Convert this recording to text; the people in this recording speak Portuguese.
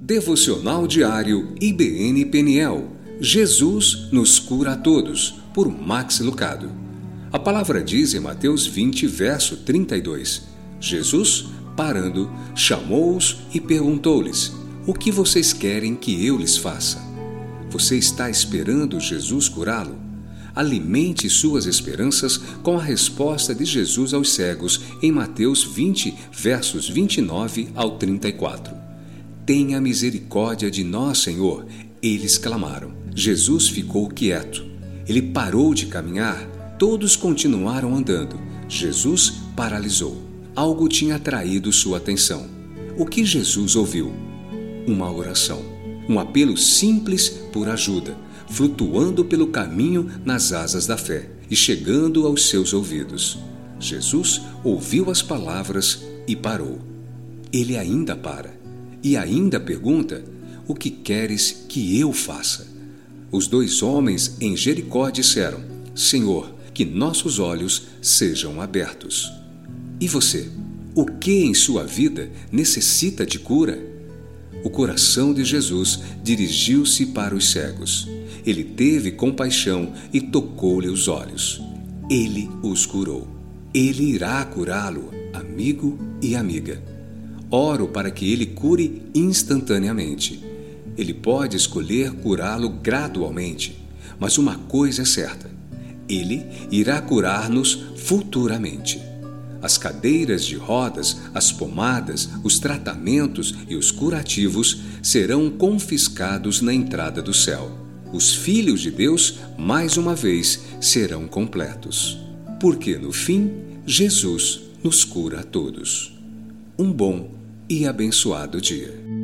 Devocional Diário IBN Peniel. Jesus nos cura a todos, por Max Lucado. A palavra diz em Mateus 20, verso 32. Jesus, parando, chamou-os e perguntou-lhes: o que vocês querem que eu lhes faça? Você está esperando Jesus curá-lo? Alimente suas esperanças com a resposta de Jesus aos cegos em Mateus 20, versos 29 ao 34. Tenha misericórdia de nós, Senhor, eles clamaram. Jesus ficou quieto. Ele parou de caminhar. Todos continuaram andando. Jesus paralisou. Algo tinha atraído sua atenção. O que Jesus ouviu? Uma oração. Um apelo simples por ajuda, flutuando pelo caminho nas asas da fé e chegando aos seus ouvidos. Jesus ouviu as palavras e parou. Ele ainda para. E ainda pergunta: o que queres que eu faça? Os dois homens em Jericó disseram: Senhor, que nossos olhos sejam abertos. E você? O que em sua vida necessita de cura? O coração de Jesus dirigiu-se para os cegos. Ele teve compaixão e tocou-lhe os olhos. Ele os curou. Ele irá curá-lo, amigo e amiga. Oro para que Ele cure instantaneamente. Ele pode escolher curá-lo gradualmente, mas uma coisa é certa: Ele irá curar-nos futuramente. As cadeiras de rodas, as pomadas, os tratamentos e os curativos serão confiscados na entrada do céu. Os filhos de Deus, mais uma vez, serão completos. Porque, no fim, Jesus nos cura a todos. Um bom e abençoado dia.